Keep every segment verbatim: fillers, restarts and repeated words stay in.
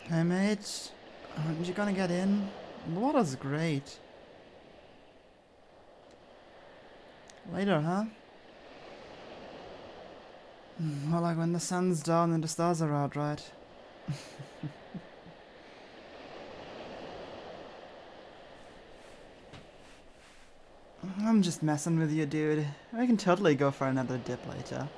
Hey mate, aren't you gonna get in? The water's great. Later, huh? More like when the sun's down and the stars are out, right? I'm just messing with you, dude. I can totally go for another dip later.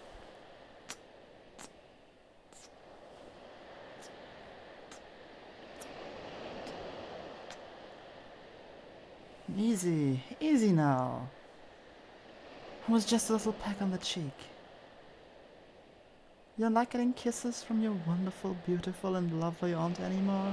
Easy, easy now. It was just a little peck on the cheek. You don't like getting kisses from your wonderful, beautiful, and lovely aunt anymore?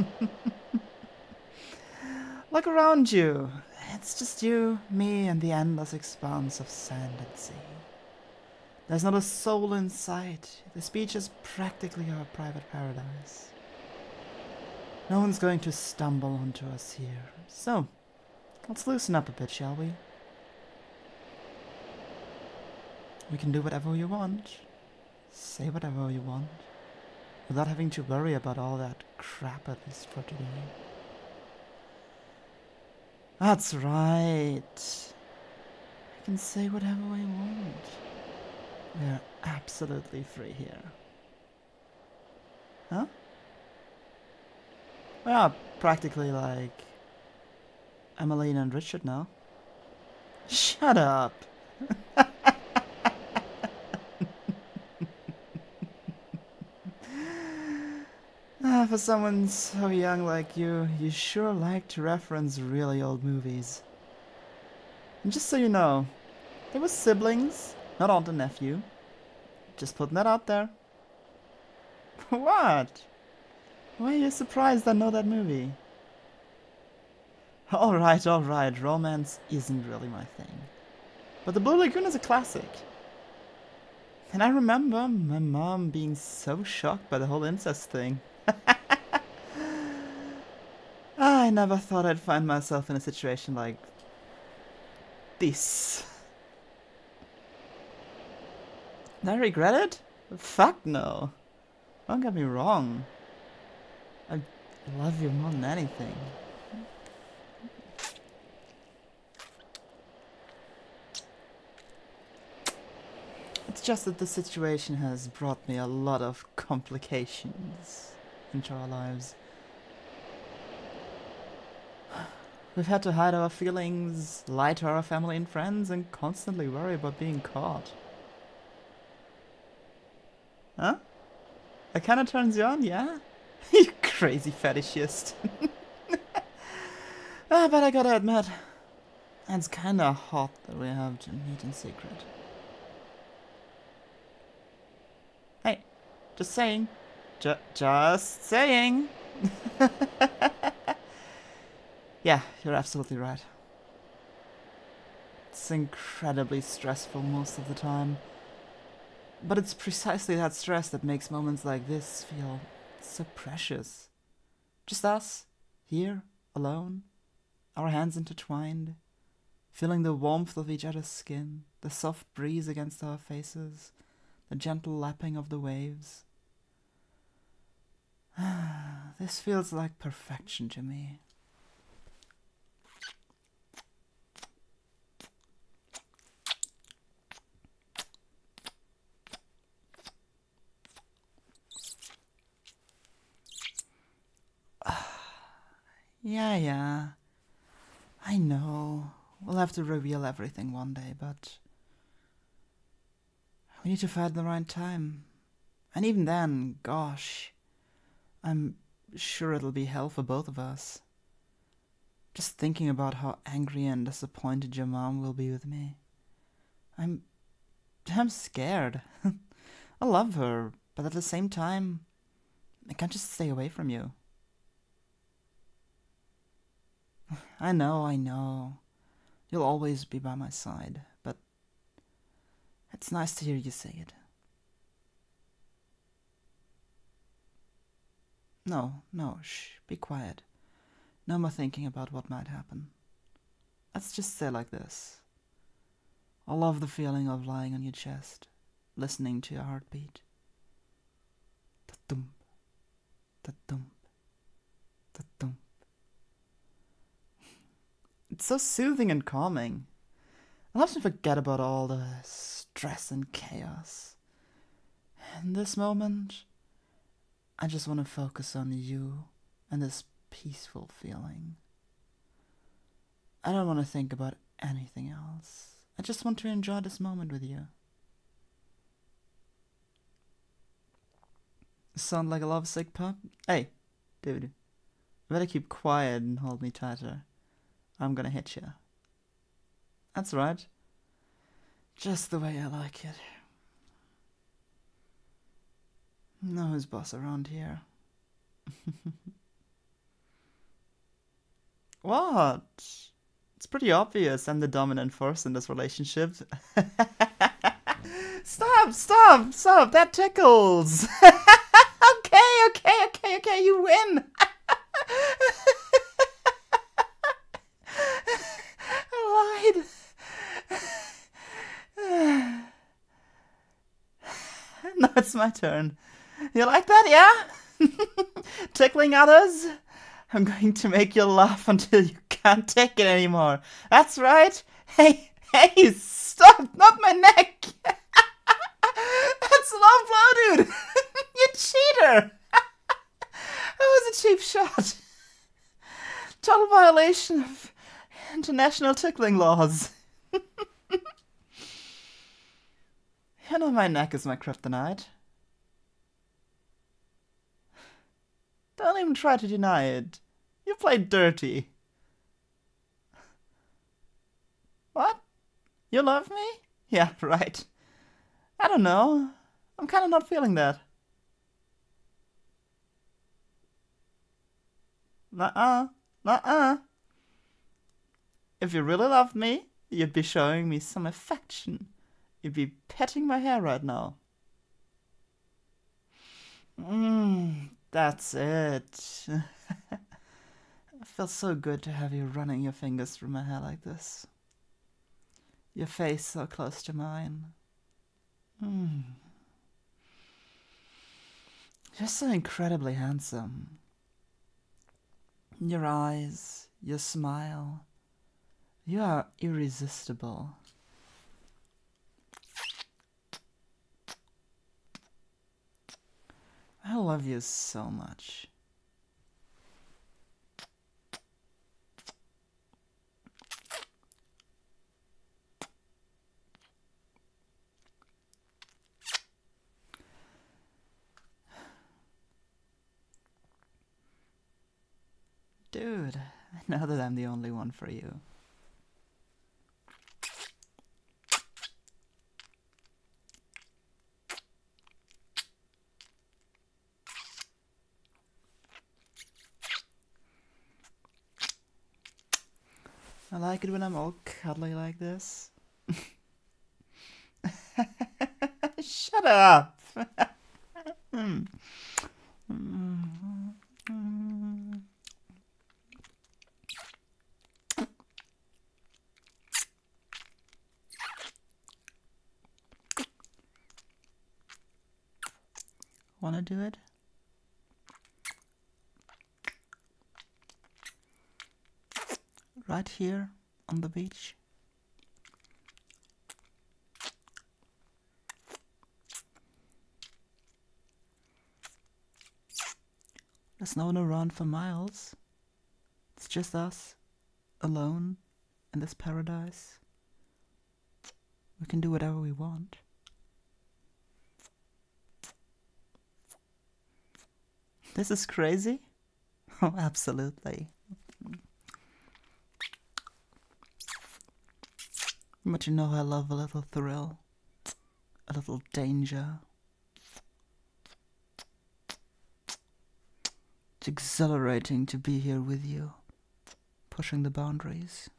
Look around you. It's just you, me, and the endless expanse of sand and sea. There's not a soul in sight. This beach is practically our private paradise. No one's going to stumble onto us here. So, let's loosen up a bit, shall we? We can do whatever you want. Say whatever you want. Without having to worry about all that crap, at least for today. That's right. I can say whatever I want. We're absolutely free here. Huh? We are practically like Emmeline and Richard now. Shut up. Ah, for someone so young like you, you sure like to reference really old movies. And just so you know, they were siblings, not aunt and nephew. Just putting that out there. What? Why are you surprised I know that movie? Alright, alright, romance isn't really my thing. But The Blue Lagoon is a classic. And I remember my mom being so shocked by the whole incest thing. I never thought I'd find myself in a situation like this. Did I regret it? Fuck no. Don't get me wrong. I love you more than anything. It's just that the situation has brought me a lot of complications into our lives. We've had to hide our feelings, lie to our family and friends, and constantly worry about being caught. Huh? That kinda turns you on, yeah? You crazy fetishist. Ah, but I gotta admit, it's kinda hot that we have to meet in secret. Hey, just saying. Ju- just saying. Yeah, you're absolutely right. It's incredibly stressful most of the time. But it's precisely that stress that makes moments like this feel so precious. Just us, here, alone, our hands intertwined, feeling the warmth of each other's skin, the soft breeze against our faces, the gentle lapping of the waves. This feels like perfection to me. Yeah, yeah. I know. We'll have to reveal everything one day, but we need to find the right time. And even then, gosh, I'm sure it'll be hell for both of us. Just thinking about how angry and disappointed your mom will be with me. I'm I'm scared. I love her, but at the same time, I can't just stay away from you. I know, I know. You'll always be by my side, but it's nice to hear you say it. No, no, shh, be quiet. No more thinking about what might happen. Let's just say like this. I love the feeling of lying on your chest, listening to your heartbeat. Ta-dum, so soothing and calming. It helps me forget about all the stress and chaos. In this moment, I just want to focus on you and this peaceful feeling. I don't want to think about anything else. I just want to enjoy this moment with you. Sound like a lovesick pup? Hey, dude, you better keep quiet and hold me tighter. I'm gonna hit you. That's right. Just the way I like it. No who's boss around here. What? It's pretty obvious I'm the dominant force in this relationship. Stop, stop, stop, that tickles. Okay, okay, okay, okay, you win. I lied. Now it's my turn. You like that, yeah? Tickling others? I'm going to make you laugh until you can't take it anymore. That's right. Hey, hey, stop, not my neck. That's low blow, dude. You cheater. That was a cheap shot. Total violation of international tickling laws. You know my neck is my kryptonite. Don't even try to deny it. You played dirty. What? You love me? Yeah, right. I don't know. I'm kind of not feeling that. Nuh-uh. Nuh-uh. If you really loved me, you'd be showing me some affection. You'd be petting my hair right now. Mmm, that's it. It feels so good to have you running your fingers through my hair like this. Your face so close to mine. Mm. You're so incredibly handsome. Your eyes, your smile. You are irresistible. I love you so much. Dude, I know that I'm the only one for you. I like it when I'm all cuddly like this. Shut up! mm. Mm. Mm. Wanna do it? Right here on the beach. There's no one around for miles. It's just us, alone, in this paradise. We can do whatever we want. This is crazy? Oh, absolutely. But you know I love a little thrill, a little danger. It's exhilarating to be here with you, pushing the boundaries.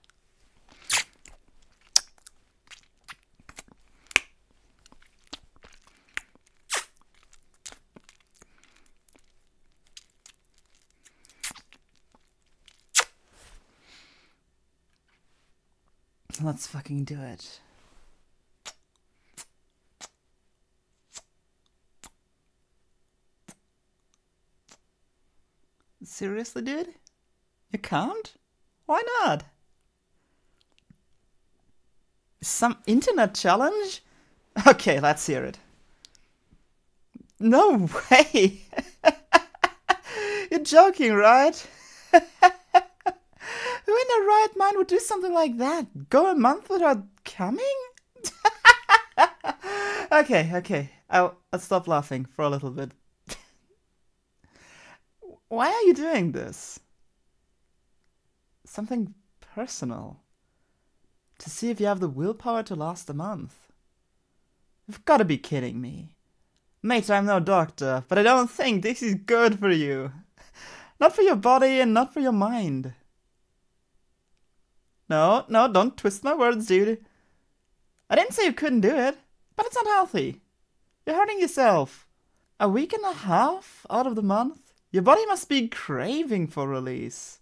Let's fucking do it. Seriously, dude? You can't? Why not? Some internet challenge? Okay, let's hear it. No way! You're joking, right? Who in their right mind would do something like that? Go a month without coming? okay, okay. I'll, I'll stop laughing for a little bit. Why are you doing this? Something personal. To see if you have the willpower to last a month. You've got to be kidding me. Mate, I'm no doctor, but I don't think this is good for you. Not for your body and not for your mind. No, no, don't twist my words, dude. I didn't say you couldn't do it, but it's not healthy. You're hurting yourself. A week and a half out of the month? Your body must be craving for release.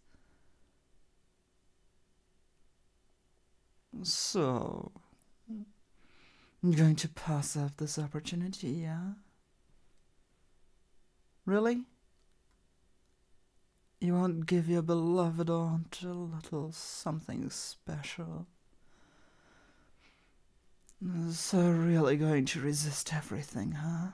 So, I'm going to pass up this opportunity, yeah? Really? You won't give your beloved aunt a little something special? So really going to resist everything, huh?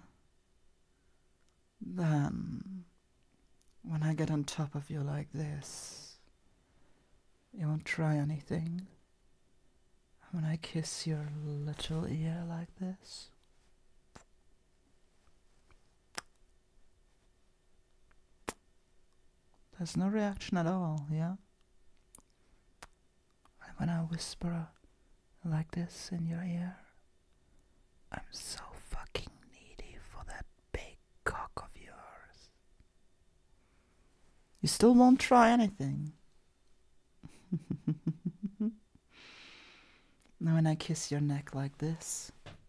Then, when I get on top of you like this, you won't try anything? When I kiss your little ear like this? There's no reaction at all, yeah? And when I whisper like this in your ear, I'm so fucking needy for that big cock of yours. You still won't try anything. Now when I kiss your neck like this,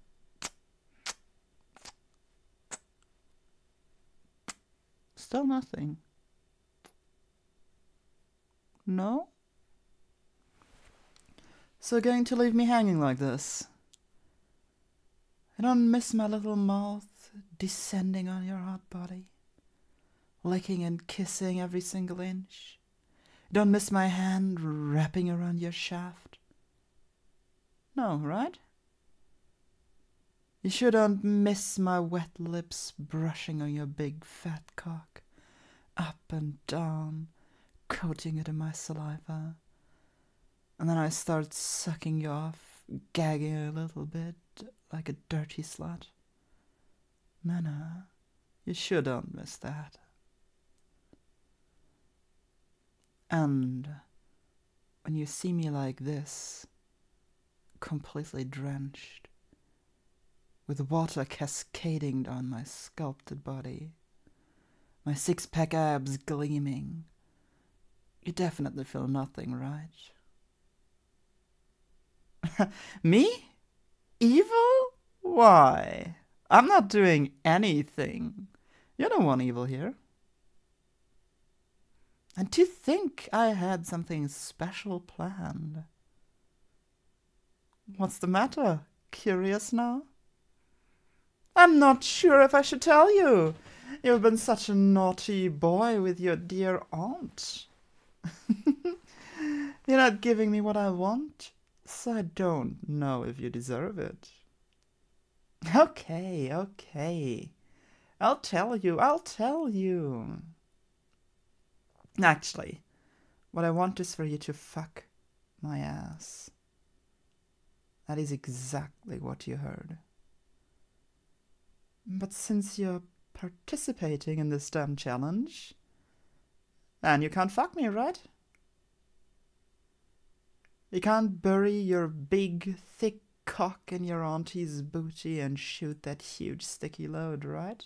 still nothing. No? So going to leave me hanging like this? I don't miss my little mouth descending on your hot body, licking and kissing every single inch. You don't miss my hand wrapping around your shaft. No, right? You sure don't miss my wet lips brushing on your big fat cock, up and down, coating it in my saliva. And then I start sucking you off, gagging a little bit, like a dirty slut. No, no, you sure don't miss that. And when you see me like this, completely drenched, with water cascading down my sculpted body, my six-pack abs gleaming, you definitely feel nothing, right? Me? Evil? Why? I'm not doing anything. You're the one evil here. And to think I had something special planned. What's the matter? Curious now? I'm not sure if I should tell you. You've been such a naughty boy with your dear aunt. You're not giving me what I want, so I don't know if you deserve it. Okay, okay. I'll tell you, I'll tell you. Actually, what I want is for you to fuck my ass. That is exactly what you heard. But since you're participating in this damn challenge, then you can't fuck me, right? You can't bury your big, thick cock in your auntie's booty and shoot that huge sticky load, right?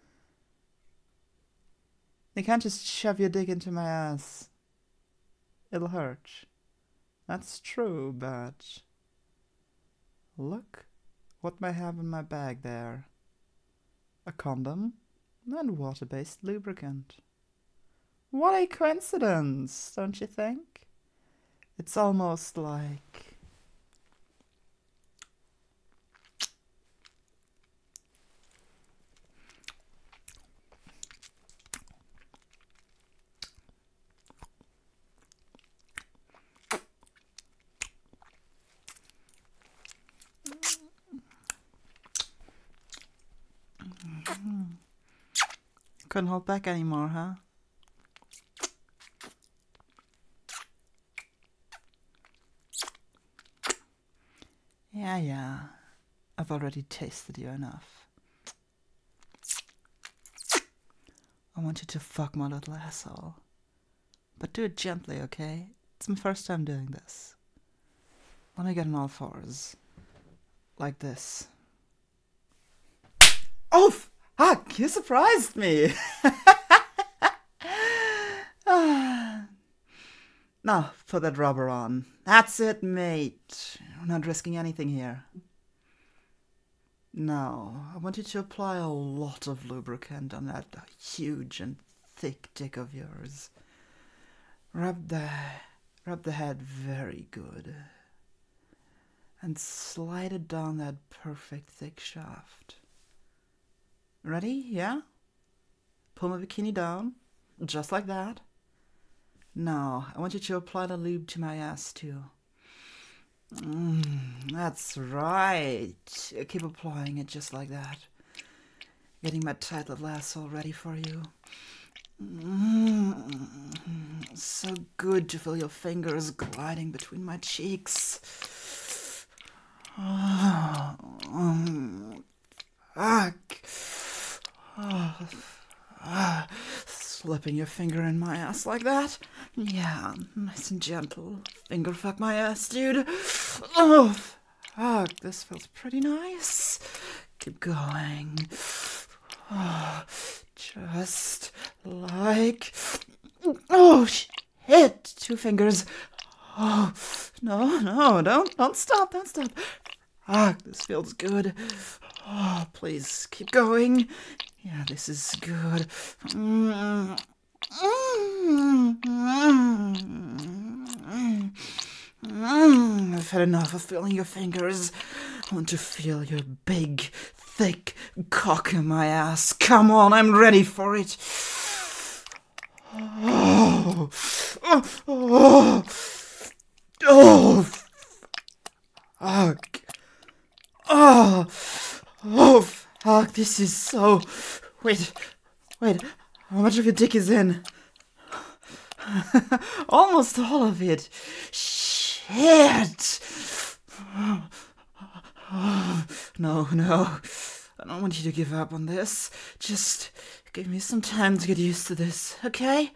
You can't just shove your dick into my ass. It'll hurt. That's true, but... look what I have in my bag there. A condom and water-based lubricant. What a coincidence, don't you think? It's almost like... Couldn't hold back anymore, huh? Yeah, yeah. I've already tasted you enough. I want you to fuck my little asshole. But do it gently, okay? It's my first time doing this. Let me get on all fours. Like this. Oh, fuck! You surprised me! Now, put that rubber on. That's it, mate. We're not risking anything here. Now, I want you to apply a lot of lubricant on that huge and thick dick of yours. Rub the, rub the head very good. And slide it down that perfect thick shaft. Ready? Yeah? Pull my bikini down. Just like that. Now, I want you to apply the lube to my ass too. Mm, that's right. Keep applying it just like that. Getting my tight little asshole ready for you. Mm, so good to feel your fingers gliding between my cheeks. Oh, um, fuck. Oh, ah, slipping your finger in my ass like that. Yeah, nice and gentle. Finger fuck my ass, dude. Oh, fuck, this feels pretty nice. Keep going. Oh, just like... Oh, shit. Two fingers. Oh, no, no, don't, don't stop, don't stop. Fuck, this feels good. Oh, please, keep going. Yeah, this is good. Mm. Mm. Mm. Mm. I've had enough of feeling your fingers. I want to feel your big, thick cock in my ass. Come on, I'm ready for it. Oh, oh, oh, oh, fuck. Oh, oh, fuck, this is so... Wait, wait, how much of your dick is in? Almost all of it. Shit. No, no, I don't want you to give up on this. Just give me some time to get used to this, okay?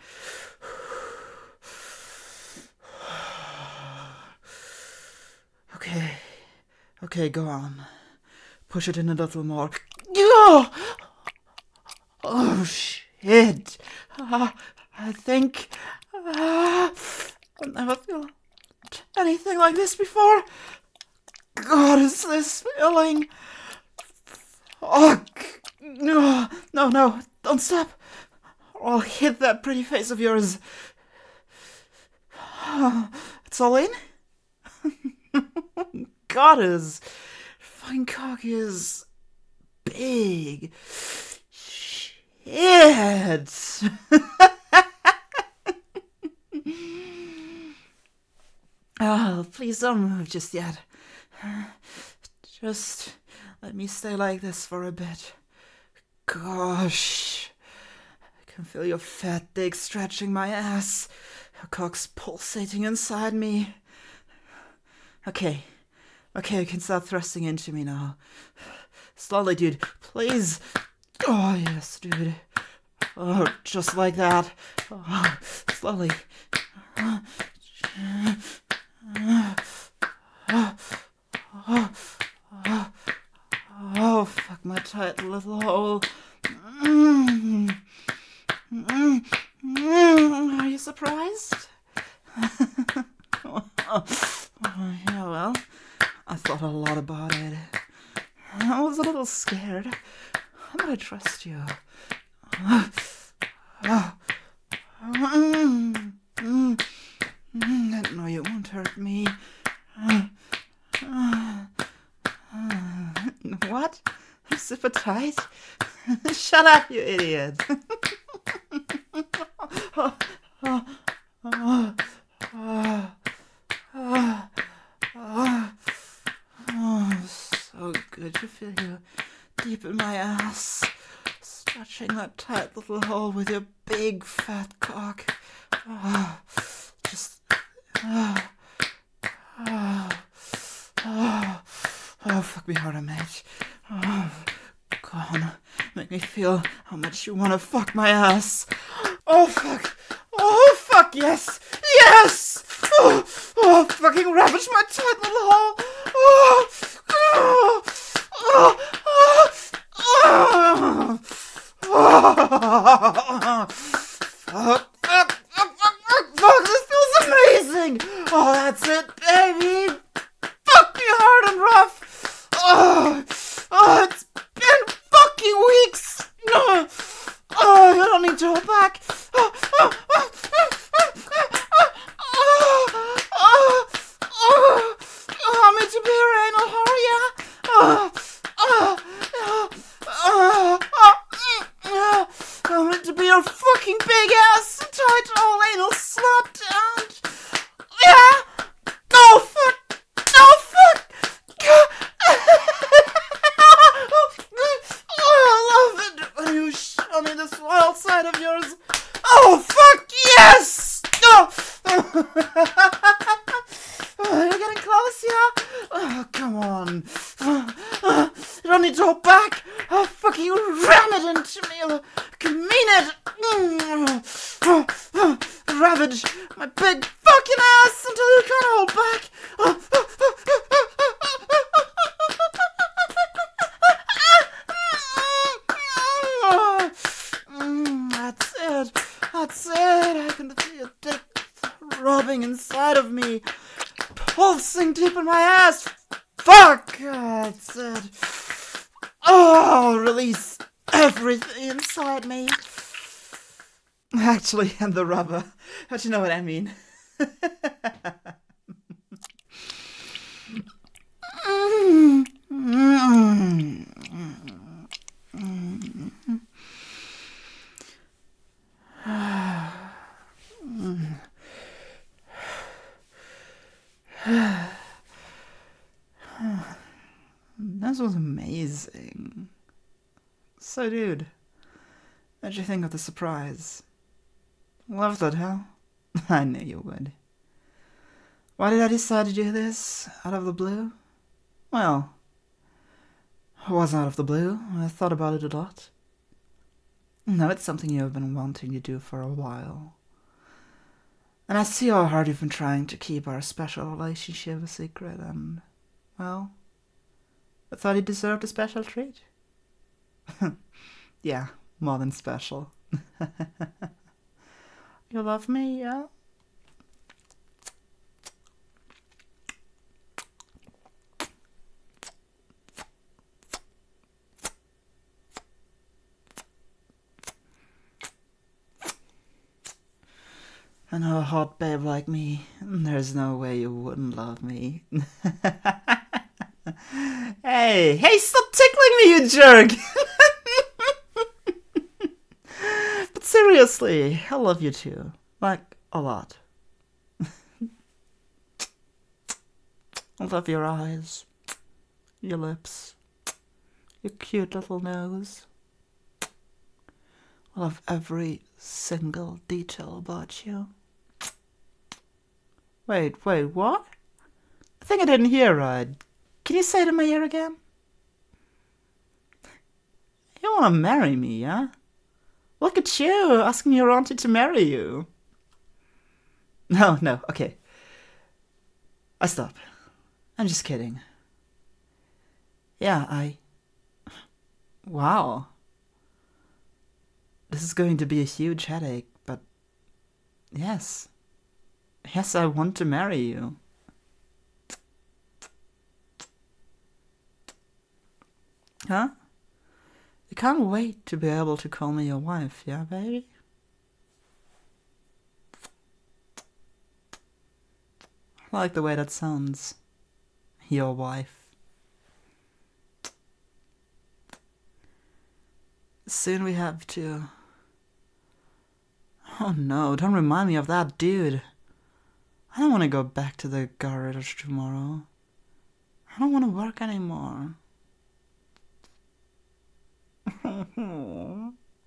Okay, okay, go on. Push it in a little more. Oh, oh shit. Uh, I think uh, I've never felt anything like this before. God, is this feeling? Fuck. No, no, no, don't stop. I'll hit that pretty face of yours. It's all in? God, his fucking cock is big. Shit. Oh, please don't move just yet. Just let me stay like this for a bit. Gosh. I can feel your fat dick stretching my ass. Your cock's pulsating inside me. Okay. Okay, you can start thrusting into me now. Slowly, dude. Please. Oh, yes, dude. Oh, just like that. Oh, slowly. Oh, oh, oh, oh, oh, fuck my tight little hole. Mm. Mm. Mm. Are you surprised? oh, oh, yeah, well, I thought a lot about it. I was a little scared, but I trust you. Oh, oh, mm, mm, mm, I know you won't hurt me. Uh, uh, uh, what? Super tight? Shut up, you idiot. oh, oh, oh, oh, oh, oh, oh, so good to feel you deep in my ass. touching that tight little hole with your big fat cock. Oh, just... Oh, oh, oh, oh, fuck me harder, mate. Oh, go on, make me feel how much you want to fuck my ass. Oh, fuck. Oh, fuck, yes. Yes! Oh, oh fucking ravage my tight little hole. Oh, oh, oh, oh, oh, oh, fuck, fuck, fuck, fuck, fuck, this feels amazing. Oh, that's it, baby. Fuck me hard and rough. Oh, oh, it's been fucking weeks. No. Oh, you don't need to hold back. Oh, oh, oh, oh, oh, oh, oh, oh, oh, oh, me to be your anal whore, yeah? Oh, oh, oh, oh, oh, oh, I want to be your fucking big ass tight old anal slut, and yeah. No, fuck. No, fuck. Oh, I love it when you show me this wild side of yours. Oh, fuck, yes! Oh, oh you're getting close, yeah? Oh, come on. Oh, you don't need to hold back. Oh, fucking ram it into me. Oh, mean it. Oh, oh, ravage my big fucking ass until you can't hold back. Oh, oh, oh, oh, oh, oh, mm, that's it. That's it. I can feel your dick throbbing inside of me, pulsing deep in my ass. Fuck. That's it. Oh, release everything inside me. Actually, and the rubber. But you know what I mean. mm, mm, mm, This was amazing. So, dude, what'd you think of the surprise? Loved it, huh? I knew you would. Why did I decide to do this out of the blue? Well, it wasn't out of the blue. I thought about it a lot. No, it's something you have been wanting to do for a while. And I see how hard you've been trying to keep our special relationship a secret, and, well, I thought you deserved a special treat. Yeah, more than special. You love me, yeah? I know a hot babe like me, there's no way you wouldn't love me. Hey, hey, stop tickling me, you jerk! But seriously, I love you too. Like, a lot. I love your eyes, your lips, your cute little nose. I love every single detail about you. Wait, wait, what? I think I didn't hear right. Can you say it in my ear again? You want to marry me, yeah? Look at you, asking your auntie to marry you. No, no, okay. I stop. I'm just kidding. Yeah, I... Wow. This is going to be a huge headache, but... Yes. Yes, I want to marry you. Huh? You can't wait to be able to call me your wife, yeah, baby? I like the way that sounds. Your wife. Soon we have to... Oh no, don't remind me of that, dude. I don't want to go back to the garage tomorrow. I don't want to work anymore.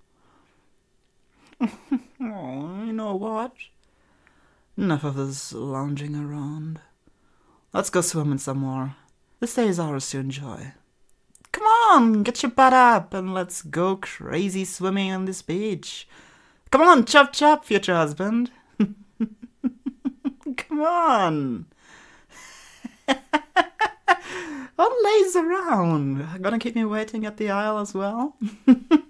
watch? Enough of this lounging around. Let's go swimming some more. This day is ours to enjoy. Come on, get your butt up and let's go crazy swimming on this beach. Come on, chop chop, future husband. Come on. What lays around? Gonna keep me waiting at the aisle as well?